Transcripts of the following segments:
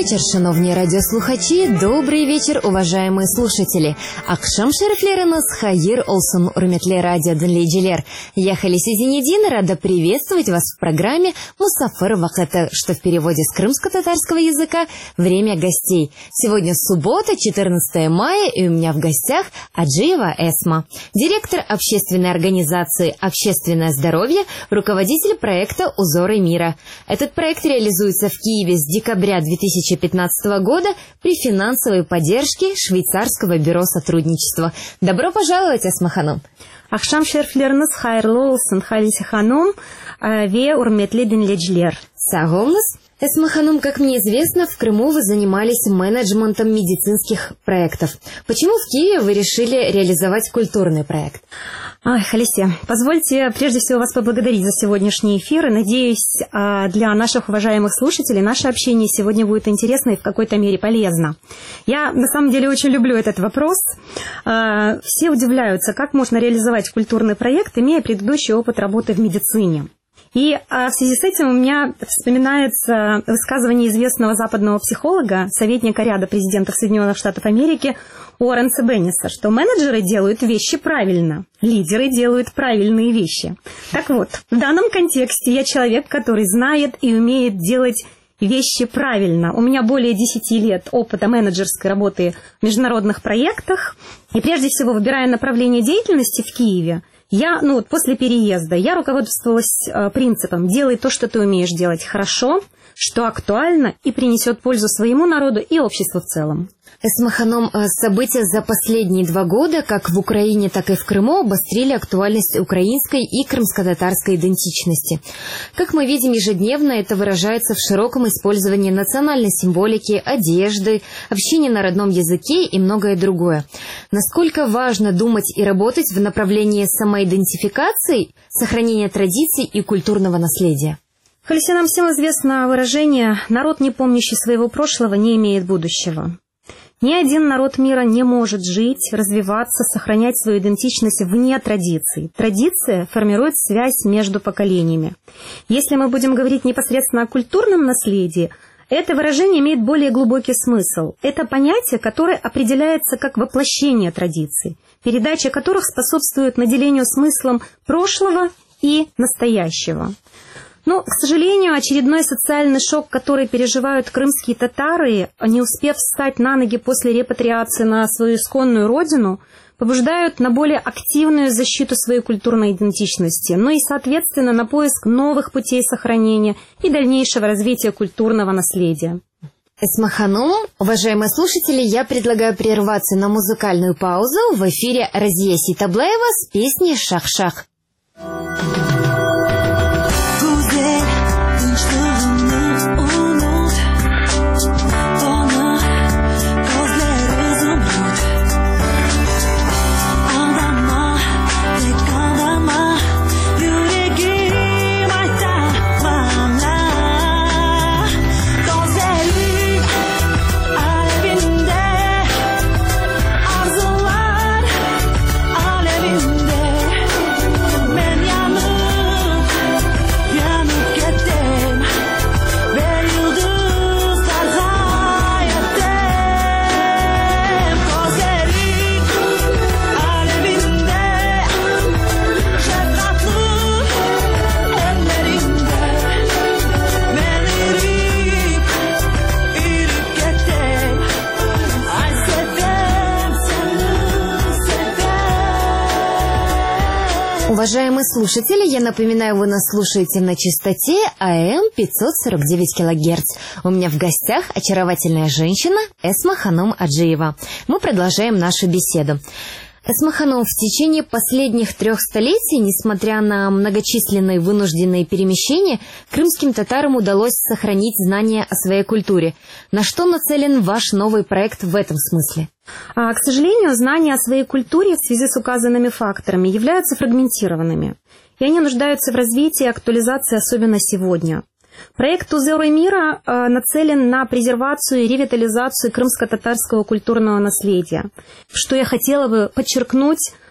вечер, шановні радіослухачі, добрый вечер, уважаемые слушатели. Акшам шерифлеринос хайыр олсун урметле радио дынлейджелер. Я Халиси Зинедин, рада приветствовать вас в программе «Мусафыр вакыты», что в переводе с крымско-татарского языка «Время гостей». Сегодня суббота, 14 мая, и у меня в гостях Аджиева Эсма, директор общественной организации «Общественное здоровье», руководитель проекта «Узоры мира». Этот проект реализуется в Киеве с декабря 2015 года при финансовой поддержке Швейцарского бюро сотрудничества. Добро пожаловать, Эсма ханым. Акшам шерфлернес хайрлы олсын Халиси ханым ве урметле дынлейджелер. Сагомнес. Эсма ханым, как мне известно, в Крыму вы занимались менеджментом медицинских проектов. Почему в Киеве вы решили реализовать культурный проект? Халиси, позвольте прежде всего вас поблагодарить за сегодняшний эфир. И надеюсь, для наших уважаемых слушателей наше общение сегодня будет интересно и в какой-то мере полезно. Я на самом деле очень люблю этот вопрос. Все удивляются, как можно реализовать культурный проект, имея предыдущий опыт работы в медицине. И в связи с этим у меня вспоминается высказывание известного западного психолога, советника ряда президентов Соединенных Штатов Америки Уорренса Бенниса, что менеджеры делают вещи правильно, лидеры делают правильные вещи. Так вот, в данном контексте я человек, который знает и умеет делать вещи правильно. У меня более 10 лет опыта менеджерской работы в международных проектах. И прежде всего, выбирая направление деятельности в Киеве, после переезда я руководствовалась принципом «делай то, что ты умеешь делать хорошо, что актуально и принесет пользу своему народу и обществу в целом». Эсма ханым, события за последние 2 года, как в Украине, так и в Крыму, обострили актуальность украинской и крымско-татарской идентичности. Как мы видим ежедневно, это выражается в широком использовании национальной символики, одежды, общения на родном языке и многое другое. Насколько важно думать и работать в направлении самоидентификации, сохранения традиций и культурного наследия? Халиси, нам всем известно выражение «народ, не помнящий своего прошлого, не имеет будущего». Ни один народ мира не может жить, развиваться, сохранять свою идентичность вне традиций. Традиция формирует связь между поколениями. Если мы будем говорить непосредственно о культурном наследии, это выражение имеет более глубокий смысл. Это понятие, которое определяется как воплощение традиций, передача которых способствует наделению смыслом прошлого и настоящего. Но, к сожалению, очередной социальный шок, который переживают крымские татары, не успев встать на ноги после репатриации на свою исконную родину, побуждают на более активную защиту своей культурной идентичности, и, соответственно, на поиск новых путей сохранения и дальнейшего развития культурного наследия. Эсма ханым, уважаемые слушатели, я предлагаю прерваться на музыкальную паузу. В эфире Разия Ситаблаева с песней «Шах-шах». Уважаемые слушатели, я напоминаю, вы нас слушаете на частоте АМ 549 кГц. У меня в гостях очаровательная женщина Эсма ханым Аджиева. Мы продолжаем нашу беседу. Эсма ханым, в течение последних 3 столетий, несмотря на многочисленные вынужденные перемещения, крымским татарам удалось сохранить знания о своей культуре. На что нацелен ваш новый проект в этом смысле? К сожалению, знания о своей культуре в связи с указанными факторами являются фрагментированными, и они нуждаются в развитии и актуализации, особенно сегодня. Проект «Узоры мира» нацелен на презервацию и ревитализацию крымско-татарского культурного наследия. Что я хотела бы подчеркнуть,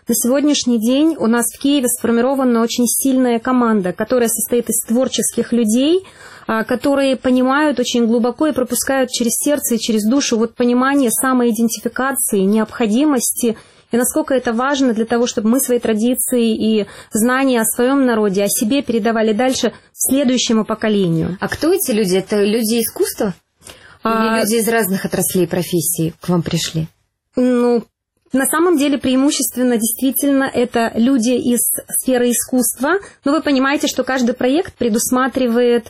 На сегодняшний день у нас в Киеве сформирована очень сильная команда, которая состоит из творческих людей, которые понимают очень глубоко и пропускают через сердце и через душу вот понимание самоидентификации, необходимости и насколько это важно для того, чтобы мы свои традиции и знания о своем народе, о себе передавали дальше следующему поколению. А кто эти люди? Это люди искусства? Или люди из разных отраслей и профессий к вам пришли? Ну, на самом деле преимущественно действительно это люди из сферы искусства. Но вы понимаете, что каждый проект предусматривает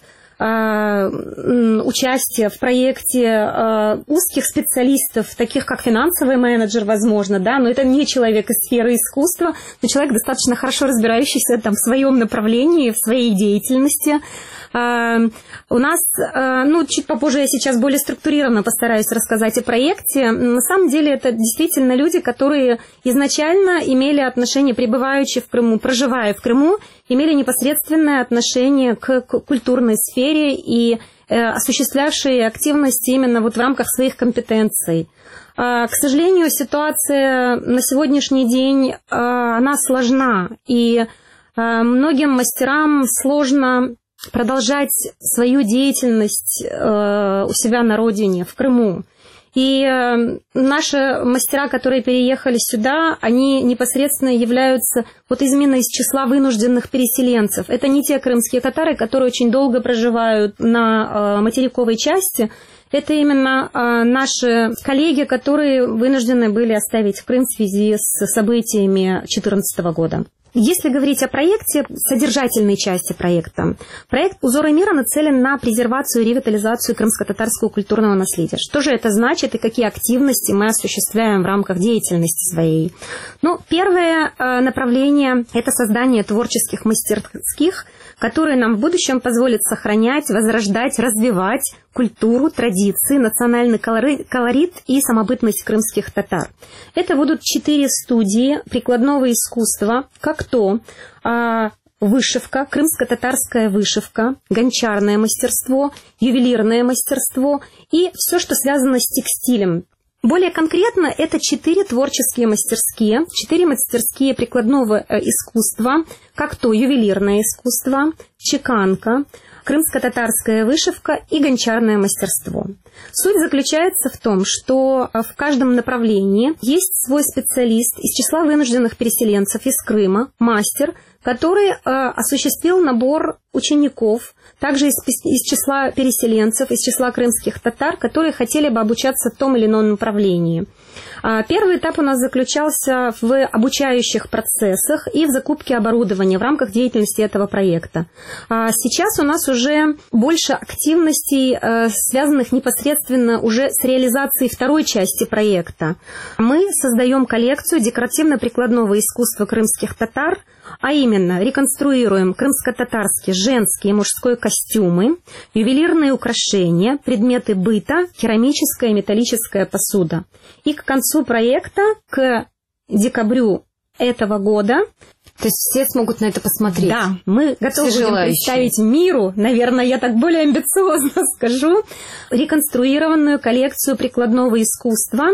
участие в проекте узких специалистов, таких как финансовый менеджер, возможно, да, но это не человек из сферы искусства, но человек, достаточно хорошо разбирающийся там в своем направлении, в своей деятельности. У нас, чуть попозже я сейчас более структурированно постараюсь рассказать о проекте. На самом деле это действительно люди, которые изначально имели отношение, пребывающие в Крыму, проживая в Крыму, имели непосредственное отношение к культурной сфере и осуществлявшие активности именно вот в рамках своих компетенций. К сожалению, ситуация на сегодняшний день, она сложна, и многим мастерам сложно продолжать свою деятельность у себя на родине, в Крыму. И наши мастера, которые переехали сюда, они непосредственно являются вот именно из числа вынужденных переселенцев. Это не те крымские татары, которые очень долго проживают на материковой части. Это именно наши коллеги, которые вынуждены были оставить Крым в связи с событиями 2014 года. Если говорить о проекте, содержательной части проекта, проект «Узоры мира» нацелен на презервацию и ревитализацию крымско-татарского культурного наследия. Что же это значит и какие активности мы осуществляем в рамках деятельности своей? Первое направление – это создание творческих мастерских, которые нам в будущем позволят сохранять, возрождать, развивать культуру, традиции, национальный колорит и самобытность крымских татар. Это будут 4 студии прикладного искусства, как то вышивка, крымско-татарская вышивка, гончарное мастерство, ювелирное мастерство и все, что связано с текстилем. Более конкретно, это 4 творческие мастерские, 4 мастерские прикладного искусства, как то ювелирное искусство, чеканка, крымско-татарская вышивка и гончарное мастерство. Суть заключается в том, что в каждом направлении есть свой специалист из числа вынужденных переселенцев из Крыма, мастер, который осуществил набор учеников, также из числа переселенцев, из числа крымских татар, которые хотели бы обучаться в том или ином направлении. Первый этап у нас заключался в обучающих процессах и в закупке оборудования в рамках деятельности этого проекта. Сейчас у нас уже больше активностей, связанных непосредственно уже с реализацией второй части проекта. Мы создаем коллекцию декоративно-прикладного искусства крымских татар, а именно реконструируем крымско-татарские женские и мужской костюмы, ювелирные украшения, предметы быта, керамическая и металлическая посуда. И к концу проекта, к декабрю этого года... То есть все смогут на это посмотреть? Да, мы готовы будем представить миру, наверное, я так более амбициозно скажу, реконструированную коллекцию прикладного искусства.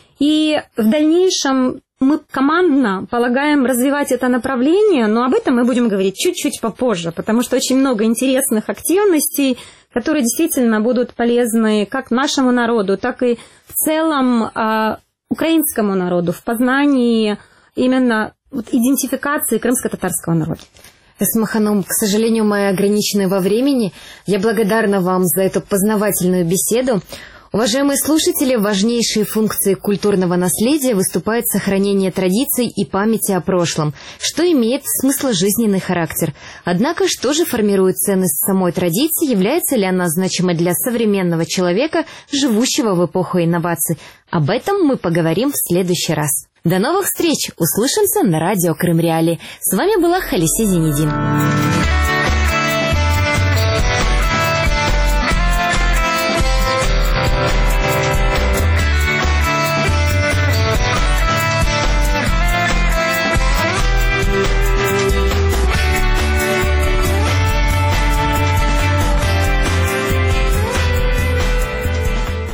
И в дальнейшем мы командно полагаем развивать это направление, но об этом мы будем говорить чуть-чуть попозже, потому что очень много интересных активностей, которые действительно будут полезны как нашему народу, так и в целом украинскому народу в познании именно идентификации крымско-татарского народа. Эсма Ханум, к сожалению, мы ограничены во времени. Я благодарна вам за эту познавательную беседу. Уважаемые слушатели, важнейшие функции культурного наследия выступает сохранение традиций и памяти о прошлом, что имеет смысложизненный характер. Однако, что же формирует ценность самой традиции, является ли она значимой для современного человека, живущего в эпоху инноваций? Об этом мы поговорим в следующий раз. До новых встреч! Услышимся на радио Крым Реалии. С вами была Халисе Зенедин.